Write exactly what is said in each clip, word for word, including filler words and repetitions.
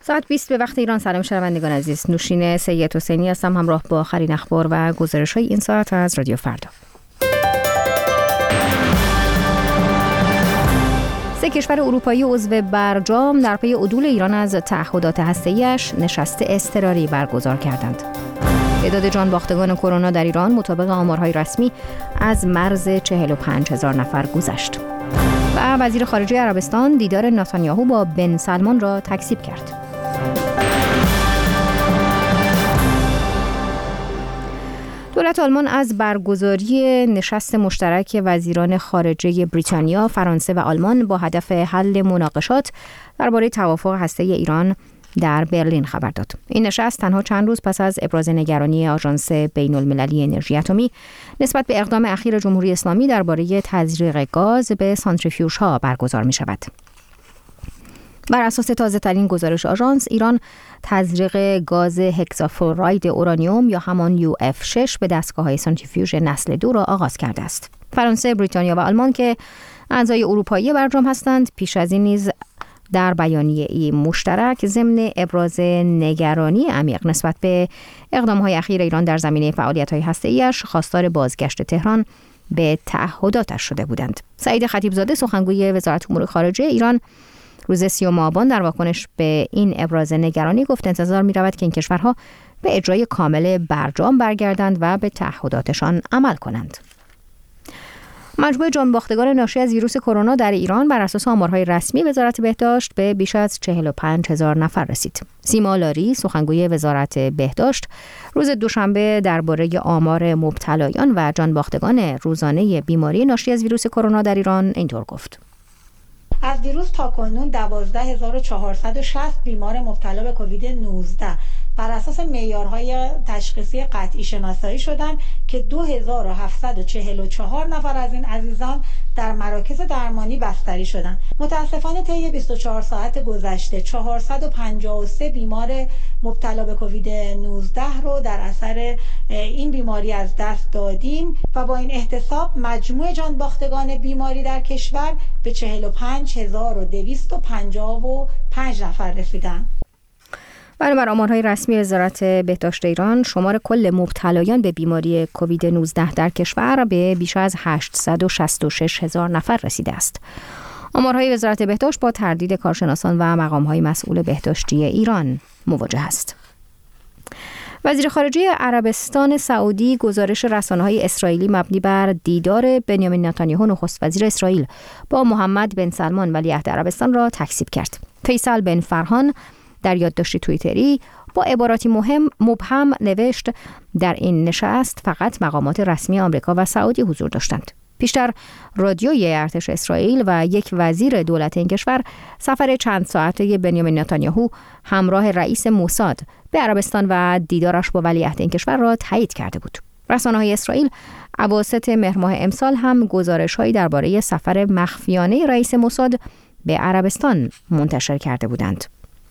ساعت بیست به وقت ایران. سلام شنوندگان عزیز، نوشین سید حسینی هستم همراه با آخرین اخبار و گزارش‌های این ساعت از رادیو فردا. سه کشور اروپایی عضو برجام در پی عدول ایران از تعهدات هسته‌ایش نشست اضطراری برگزار کردند. تعداد جانباختگان کرونا در ایران مطابق آمارهای رسمی از مرز چهل و پنج هزار نفر گذشت. و وزیر خارجه عربستان دیدار نتانیاهو با بن سلمان را تکذیب کرد. دولت آلمان از برگزاری نشست مشترک وزیران خارجه بریتانیا، فرانسه و آلمان با هدف حل مناقشات درباره توافق هسته‌ای ایران در برلین خبر داد. این نشست تنها چند روز پس از ابراز نگرانی آژانس بین‌المللی انرژی اتمی نسبت به اقدام اخیر جمهوری اسلامی درباره تزریق گاز به سانتریفیوژها برگزار می شود. بر اساس تازه‌ترین گزارش آژانس، ایران تزریق گاز هکسافلوراید اورانیوم یا همان یو اف شش به دستگاه‌های سانتریفیوژ نسل دو را آغاز کرده است. فرانسه، بریتانیا و آلمان که اعضای اروپایی برجام هستند، پیش از این نیز در بیانیه‌ای مشترک ضمن ابراز نگرانی عمیق نسبت به اقدام‌های اخیر ایران در زمینه فعالیت‌های هسته‌ایش خواستار بازگشت تهران به تعهداتش شده بودند. سعید خطیبزاده، سخنگوی وزارت امور خارجه ایران، روز سیوم آبان در واکنش به این ابراز نگرانی گفت انتظار می‌رود که این کشورها به اجرای کامل برجام برگردند و به تعهداتشان عمل کنند. مجموع جانباختگان ناشی از ویروس کرونا در ایران بر اساس آمارهای رسمی وزارت بهداشت به بیش از چهل و پنج هزار نفر رسید. سیما لاری، سخنگوی وزارت بهداشت، روز دوشنبه درباره آمار مبتلایان و جانباختگان روزانه بیماری ناشی از ویروس کرونا در ایران اینطور گفت: از دیروز تا کنون دوازده هزار و چهارصد و شصت بیمار مبتلا به کووید نوزده بر اساس معیارهای تشخیصی قطعی شناسایی شدند که دو هزار و هفتصد و چهل و چهار نفر از این عزیزان در مراکز درمانی بستری شدند. متاسفانه طی بیست و چهار ساعت گذشته چهارصد و پنجاه و سه بیمار مبتلا به کووید نوزده رو در اثر این بیماری از دست دادیم و با این احتساب مجموع جانباختگان بیماری در کشور به چهل و پنج هزار و دویست و پنجاه و پنج نفر رسیدند. بر آمارهای رسمی وزارت بهداشت ایران، شمار کل مبتلایان به بیماری کووید نوزده در کشور به بیش از هشتصد و شصت و شش هزار نفر رسیده است. آمارهای وزارت بهداشت با تردید کارشناسان و مقامهای مسئول بهداشتی ایران مواجه است. وزیر خارجه عربستان سعودی گزارش رسانه‌های اسرائیلی مبنی بر دیدار بنیامین نتانیاهو نخست وزیر اسرائیل با محمد بن سلمان ولیعهد عربستان را تکذیب کرد. فیصل بن فرهان در یادداشتی توییتری با عباراتی مهم مبهم نوشت: در این نشست فقط مقامات رسمی آمریکا و سعودی حضور داشتند. پیشتر رادیوی ارتش اسرائیل و یک وزیر دولت این کشور سفر چند ساعته بنیامین نتانیاهو همراه رئیس موساد به عربستان و دیدارش با ولیعهد این کشور را تایید کرده بود. رسانه‌های اسرائیل اواسط مهر ماه امسال هم گزارش‌هایی درباره سفر مخفیانه رئیس موساد به عربستان منتشر کرده بودند.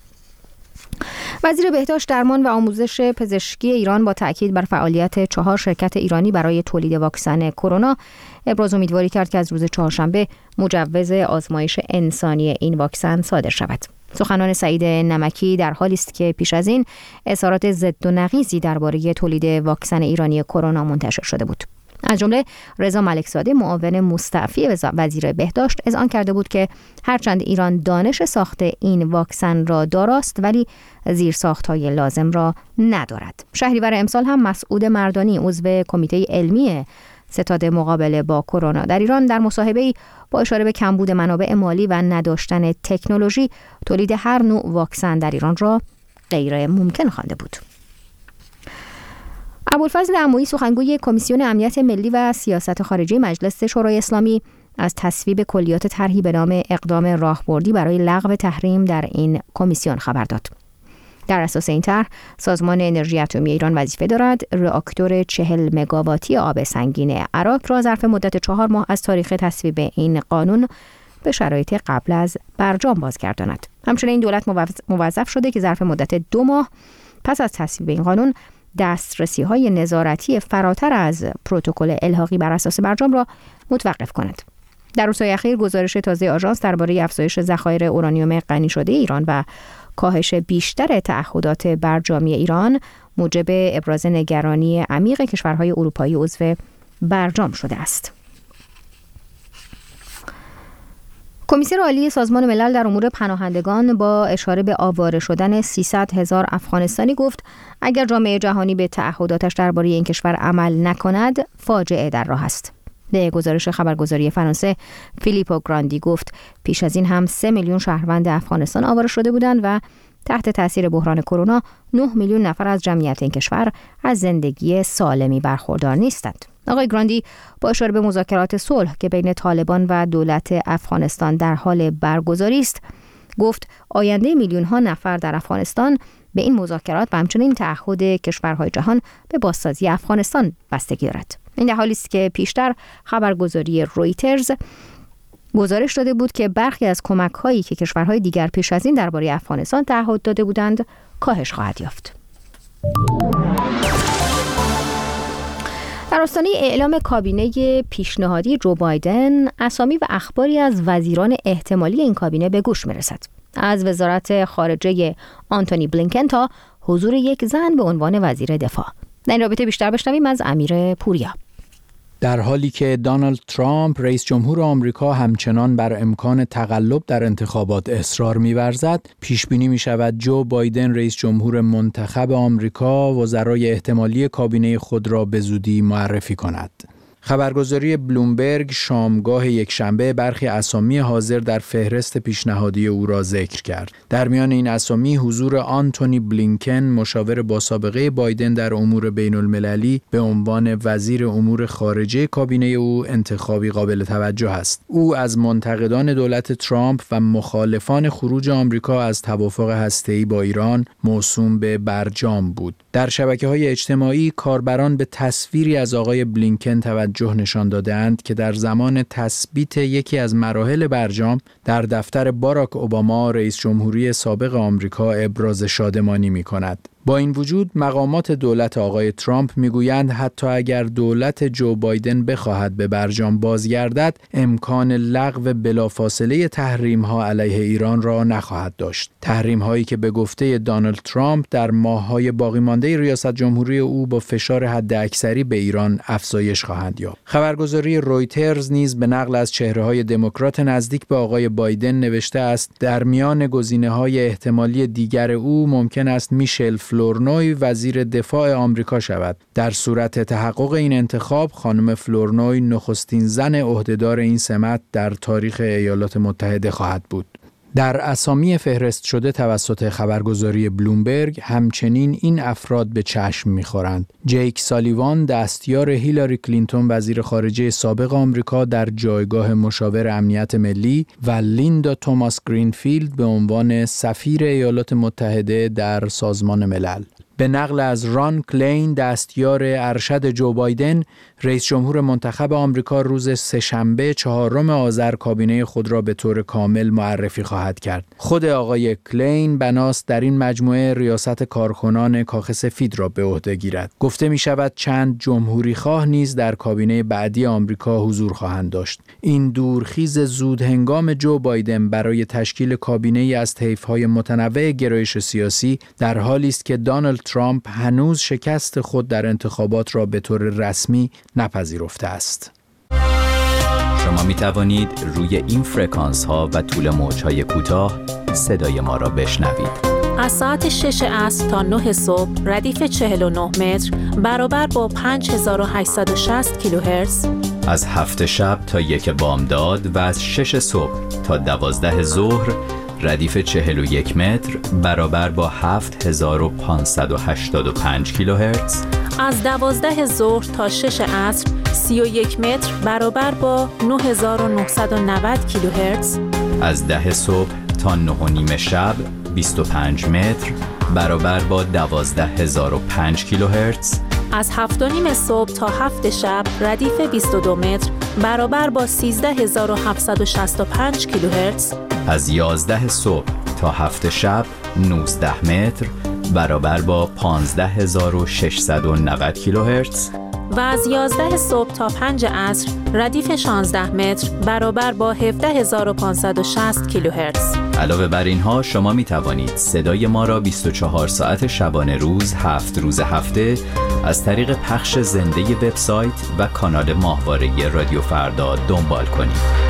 وزیر بهداشت، درمان و آموزش پزشکی ایران با تأکید بر فعالیت چهار شرکت ایرانی برای تولید واکسن کرونا ابراز امیدواری کرد که از روز چهارشنبه مجوز آزمایش انسانی این واکسن صادر شود. سخنان سعید نمکی در حالی است که پیش از این اظهارات ضد و نقیضی درباره تولید واکسن ایرانی کرونا منتشر شده بود. از جمله رضا ملکزاده، معاون مستعفی وزیر بهداشت، اذعان کرده بود که هرچند ایران دانش ساخت این واکسن را داراست ولی زیرساخت‌های لازم را ندارد. شهریور امسال هم مسعود مردانی، عضو کمیته علمی ستاد مقابله با کرونا در ایران، در مصاحبه‌ای با اشاره به کمبود منابع مالی و نداشتن تکنولوژی تولید هر نوع واکسن در ایران را غیر ممکن خوانده بود. ابوالفضل عمویی، سخنگوی کمیسیون امنیت ملی و سیاست خارجی مجلس شورای اسلامی، از تصویب کلیات طرحی به نام اقدام راهبردی برای لغو تحریم در این کمیسیون خبر داد. در اساس این طرح، سازمان انرژی اتمی ایران وظیفه دارد راکتور چهل مگاواتی آب سنگین عراق را ظرف مدت چهار ماه از تاریخ تصویب این قانون به شرایط قبل از برجام بازگرداند. همچنین این دولت موظف شده که ظرف مدت دو ماه پس از تصویب این قانون دسترسی‌های نظارتی فراتر از پروتکل الحاقی بر اساس برجام را متوقف کند. در روزهای اخیر گزارش تازه آژانس درباره افزایش ذخایر اورانیوم غنی شده ایران و کاهش بیشتر تعهدات برجامی ایران موجب ابراز نگرانی عمیق کشورهای اروپایی عضو برجام شده است. کمیسر عالی سازمان ملل در امور پناهندگان با اشاره به آواره شدن سیصد هزار افغانستانی گفت اگر جامعه جهانی به تعهداتش درباره این کشور عمل نکند فاجعه در راه است. به گزارش خبرگزاری فرانسه، فیلیپو گراندی گفت پیش از این هم سه میلیون شهروند افغانستان آواره شده بودند و تحت تاثیر بحران کرونا نه میلیون نفر از جمعیت این کشور از زندگی سالمی برخوردار نیستند. آقای گراندی با اشاره به مذاکرات صلح که بین طالبان و دولت افغانستان در حال برگزاری است، گفت آینده میلیون ها نفر در افغانستان به این مذاکرات و همچنین تعهد کشورهای جهان به بازسازی افغانستان بستگی دارد. این در حالی است که پیشتر خبرگزاری رویترز گزارش داده بود که برخی از کمک‌هایی که کشورهای دیگر پیش از این درباره افغانستان تعهد داده بودند کاهش خواهد یافت. در آستانه اعلام کابینه پیشنهادی جو بایدن، اسامی و اخباری از وزیران احتمالی این کابینه به گوش می‌رسد. از وزارت خارجه آنتونی بلینکن تا حضور یک زن به عنوان وزیر دفاع. در این رابطه بیشتر بشنویم از امیر پوریا. در حالی که دونالد ترامپ رئیس جمهور آمریکا همچنان بر امکان تقلب در انتخابات اصرار می‌ورزد، پیش بینی می‌شود جو بایدن رئیس جمهور منتخب آمریکا وزرای احتمالی کابینه خود را به زودی معرفی کند. خبرگزاری بلومبرگ شامگاه یکشنبه برخی اسامی حاضر در فهرست پیشنهادی او را ذکر کرد. در میان این اسامی حضور آنتونی بلینکن، مشاور با سابقه بایدن در امور بین المللی، به عنوان وزیر امور خارجه کابینه او انتخابی قابل توجه است. او از منتقدان دولت ترامپ و مخالفان خروج آمریکا از توافق هسته‌ای با ایران موسوم به برجام بود. در شبکه‌های اجتماعی کاربران به تصویری از آقای بلینکن توجه نشان دادند که در زمان تثبیت یکی از مراحل برجام در دفتر باراک اوباما رئیس جمهوری سابق آمریکا ابراز شادمانی می‌کند. با این وجود مقامات دولت آقای ترامپ میگویند حتی اگر دولت جو بایدن بخواهد به برجام بازگردد، امکان لغو بلافاصله تحریم‌ها علیه ایران را نخواهد داشت. تحریم‌هایی که به گفته دونالد ترامپ در ماه‌های باقی مانده ریاست جمهوری او با فشار حداکثری به ایران افزایش خواهند یافت. خبرگزاری رویترز نیز به نقل از چهره‌های دموکرات نزدیک به آقای بایدن نوشته است در میان گزینه‌های احتمالی دیگر او ممکن است میشل فلورنوی وزیر دفاع آمریکا شود. در صورت تحقق این انتخاب، خانم فلورنوی نخستین زن عهدهدار این سمت در تاریخ ایالات متحده خواهد بود. در اسامی فهرست شده توسط خبرگزاری بلومبرگ همچنین این افراد به چشم می‌خورند. جیک سالیوان دستیار هیلاری کلینتون وزیر خارجه سابق آمریکا در جایگاه مشاور امنیت ملی و لیندا توماس گرینفیلد به عنوان سفیر ایالات متحده در سازمان ملل. به نقل از ران کلین دستیار ارشد جو بایدن، رئیس جمهور منتخب آمریکا روز سه‌شنبه چهارم آذر کابینه خود را به طور کامل معرفی خواهد کرد. خود آقای کلین بناست در این مجموعه ریاست کارکنان کاخ سفید را به عهده گیرد. گفته می شود چند جمهوری خواه نیز در کابینه بعدی آمریکا حضور خواهند داشت. این دورخیز زود هنگام جو بایدن برای تشکیل کابینه ای از طیف‌های متنوع گرایش سیاسی در حالی است که دونالد ترامپ هنوز شکست خود در انتخابات را به طور رسمی نپذیرفته است. شما می توانید روی این فرکانس ها و طول موج های کوتاه صدای ما را بشنوید. از ساعت شش عصر تا نه صبح ردیف چهل و نه متر برابر با پنج هزار و هشتصد و شصت کیلوهرتز. از هفت شب تا یک بامداد و از شش صبح تا دوازده ظهر ردیف چهل و یک متر برابر با هفت هزار و پانصد و هشتاد و پنج کیلوهرتز. از دوازده ظهر تا شش عصر سی و یک متر برابر با نه هزار و نهصد و نود کیلوهرتز. از ده صبح تا نه و نیم شب بیست و پنج متر برابر با دوازده هزار و پنج کیلوهرتز. از هفت و نیم صبح تا هفت شب ردیف بیست و دو متر برابر با سیزده هزار و هفتصد و شصت و پنج کیلوهرتز. از یازده صبح تا هفت شب نوزده متر برابر با پانزده هزار و ششصد و نود کیلوهرتز. و از یازده صبح تا پنج عصر ردیف شانزده متر برابر با هفده هزار و پانصد و شصت کیلوهرتز. علاوه بر اینها شما می توانید صدای ما را بیست و چهار ساعت شبانه روز، هفت روز هفته از طریق پخش زنده وبسایت و کانال ماهواره رادیو فردا دنبال کنید.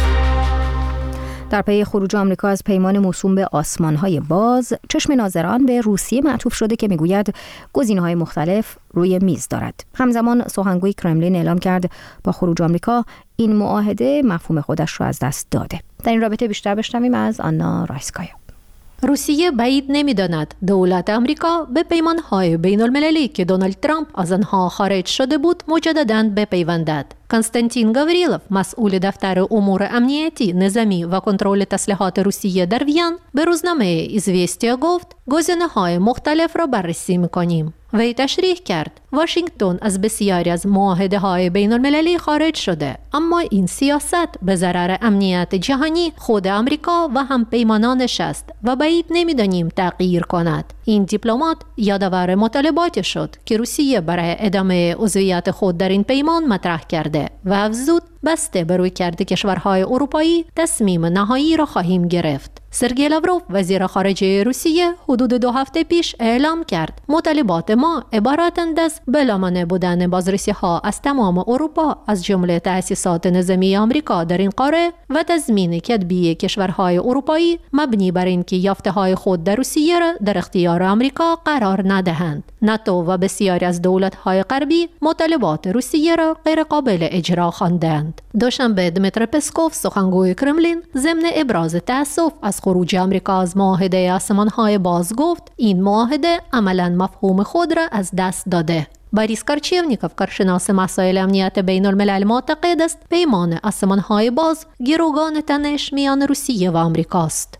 در پی خروج آمریکا از پیمان موسوم به آسمان‌های باز، چشم ناظران به روسیه معطوف شده که میگوید گزینه‌های مختلف روی میز دارد. همزمان سخنگوی کرملین اعلام کرد با خروج آمریکا این معاهده مفهوم خودش را از دست داده. در این رابطه بیشتر بشنویم از آنا رایسکایا. روسیه بعید نمی‌داند دولت آمریکا به پیمان‌های بین‌المللی که دونالد ترامپ از آنها خارج شده بود مجدداً بپیوندد. کنستانتین گاوریلوف، مسئول دفتر امور امنیتی، نظامی و کنترل تسلیحات روسیه در وین، به روزنامه ایزویستیا گفت گزینه‌های مختلف را بررسی می‌کنیم. وی تشریح کرد واشنگتن از بسیاری از معاهده‌های بین‌المللی خارج شده، اما این سیاست به ضرر امنیت جهانی خود آمریکا و هم پیمانانش است و بعید نمی‌دانیم تغییر کند. این دیپلمات یادآور مطالباتی شد که روسیه برای ادامه عضویت خود در این پیمان مطرح کرده و افزود بسته بر رویکرد کشورهای اروپایی تصمیم نهایی را خواهیم گرفت. سرگئی لاوروف، وزیر خارجه روسیه، حدود دو هفته پیش اعلام کرد مطالبات ما عبارتند از بلامانع بودن بازرسی‌ها از تمام اروپا از جمله تأسیسات نظامی آمریکا در این قاره و تضمین کتبی کشورهای اروپایی مبنی بر اینکه یافته‌های خود در روسیه را در اختیار آمریکا قرار ندهند. ناتو و بسیاری از دولت‌های غربی مطالبات روسیه را غیر قابل اجرا خواندند. دوشنبه دمیتر پسکوف، سخنگوی کرملین، ضمن ابراز تأسف از خروج آمریکا از معاهده آسمان‌های باز گفت این معاهده عملاً مفهوم خود را از دست داده. باریس کارچیونیکوف، کارشناس مسائل امنیت بین الملل، معتقد است پیمان آسمان‌های باز گروگان تنش میان روسیه و آمریکاست.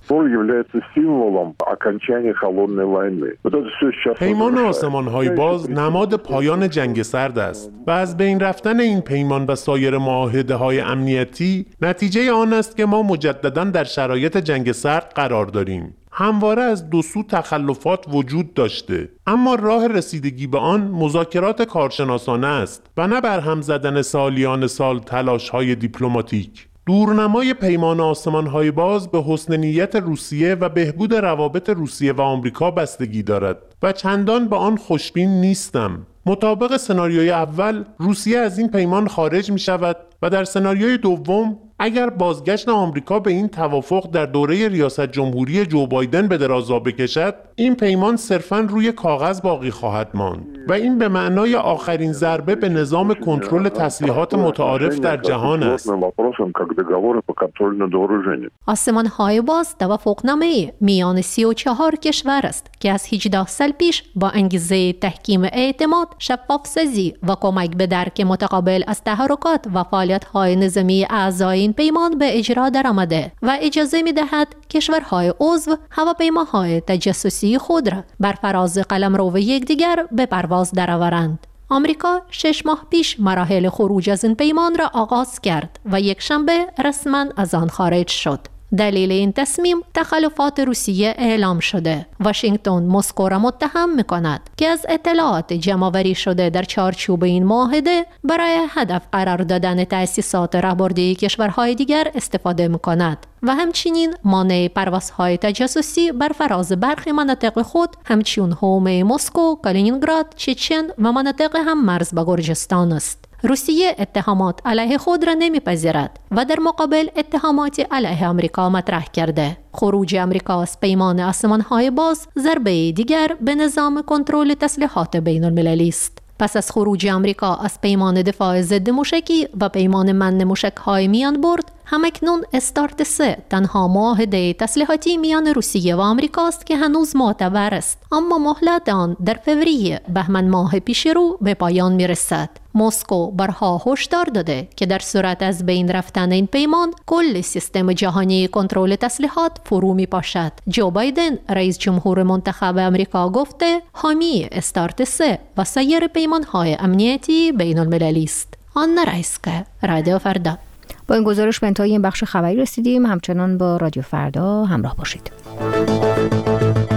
پیمان آسمان‌های باز نماد پایان جنگ سرد است و از بین رفتن این پیمان و سایر معاهده‌های امنیتی نتیجه آن است که ما مجدداً در شرایط جنگ سرد قرار داریم. همواره از دو سو تخلفات وجود داشته، اما راه رسیدگی به آن مذاکرات کارشناسانه است و نه برهم زدن سالیان سال تلاش‌های دیپلماتیک. دورنمای پیمان آسمان‌های باز به حسن نیت روسیه و بهبود روابط روسیه و آمریکا بستگی دارد و چندان به آن خوشبین نیستم. مطابق سناریوی اول، روسیه از این پیمان خارج می شود و در سناریوی دوم اگر بازگشت آمریکا به این توافق در دوره ریاست جمهوری جو بایدن به درازا بکشد، این پیمان صرفاً روی کاغذ باقی خواهد ماند و این به معنای آخرین ضربه به نظام کنترل تسلیحات متعارف در جهان است. آسمان‌های باز توافقنامه میان سی و چهار کشور است که از هجده سال پیش با انگیزه تحکیم اعتماد، شفاف سازی و کمک به درک متقابل از تحرکات و فعالیت‌های نظامی اعضای این پیمان به اجرا درآمده و اجازه می‌دهد کشورهای عضو هواپیماهای تجسسی خود را بر فراز قلمرو یکدیگر به پرواز درآورند. آمریکا شش ماه پیش مراحل خروج از این پیمان را آغاز کرد و یک شنبه رسما از آن خارج شد. دلیل این تصمیم تخلفات روسیه اعلام شده. واشنگتن مسکو را متهم می‌کند که از اطلاعات جمع‌آوری شده در چارچوب این معاهده برای هدف قرار دادن تأسیسات راهبردی کشورهای دیگر استفاده می‌کند و همچنین مانع پروازهای تجسسی بر فراز برخی مناطق خود همچون حومه مسکو، کالینینگراد، چچن و مناطق هم مرز با گرجستان است. روسیه اتهامات علیه خود را نمیپذیرد و در مقابل اتهامات علیه آمریکا مطرح کرده. خروج آمریکا از پیمان آسمان‌های باز ضربه دیگر به نظام کنترل تسلیحات بین المللی است. پس از خروج آمریکا از پیمان دفاع ضد موشکی و پیمان منع موشک‌های میان برد، همکنون استارت سه تنها معاهده تسلیحاتی میان روسیه و آمریکاست که هنوز معتبر است، اما مهلت آن در فوریه بهمن ماه پیش رو به پایان میرسد. مسکو بارها هشدار داده که در صورت از بین رفتن این پیمان کل سیستم جهانی کنترل تسلیحات فرو میپاشد. جو بایدن، رئیس جمهور منتخب آمریکا، گفته حامی استارت سه و سایر پیمان‌های امنیتی بین المللی است. آنا رایسکا، رادیو فردا. با این گزارش به انتهای این بخش خبری رسیدیم. همچنان با رادیو فردا همراه باشید.